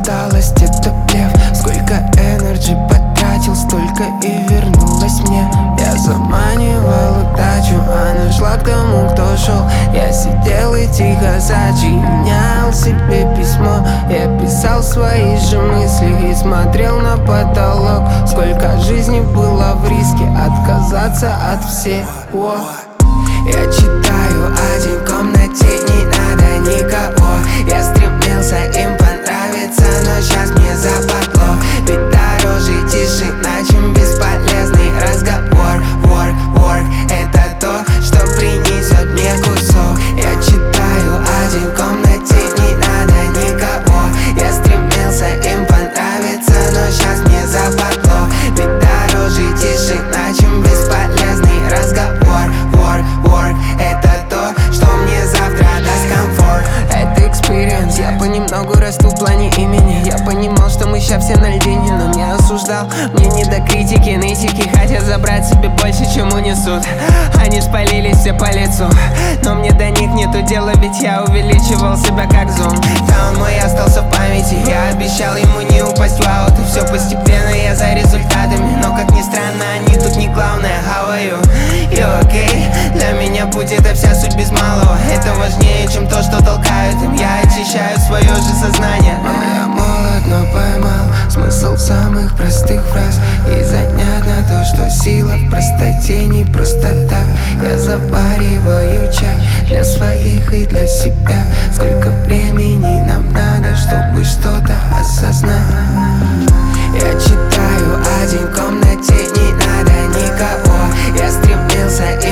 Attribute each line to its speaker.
Speaker 1: усталость — это плев. Сколько энерджи потратил, столько и вернулось мне. Я заманивал удачу, она шла к тому, кто шел. Я сидел и тихо сочинял себе письмо. Я писал свои же мысли и смотрел на потолок. Сколько жизни было в риске отказаться от всего. Я читаю один в комнате, не надо никого. Я стремился им понравиться, но сейчас мне западло. Ведь дороже тишина, чем бесполезный разговор. Work, это то, что принесет мне кусок. Я читаю один в комнате, не надо никого. Я стремился им понравиться, но сейчас мне западло. Ведь дороже тишина, чем бесполезный разговор. Work, это то, что мне завтра даст комфорт. Это экспириенс, я понемногу расту в плане имени. Я понимал, что мы ща все на льдине, но не осуждал. Мне не до критики, нытики хотят забрать себе больше, чем унесут. Они спалились все по лицу, но мне до них нету дела, ведь я увеличивал себя как зум. Таун мой остался в памяти, я обещал ему не упасть в аут. И все постепенно, я за результатами, но как ни странно, они тут не главное. How are you? You okay? Для меня путь — это вся суть без малого. Это важнее, чем то, что толкают им. Я очищаю свое же сознание. Я молод, но поймал смысл в самых простых фраз. И занятно то, что сила в простоте, не просто так. Я завариваю чай для своих и для себя. Сколько времени нам надо, чтобы что-то осознать. Я читаю один в комнате, не надо никого. Я стремился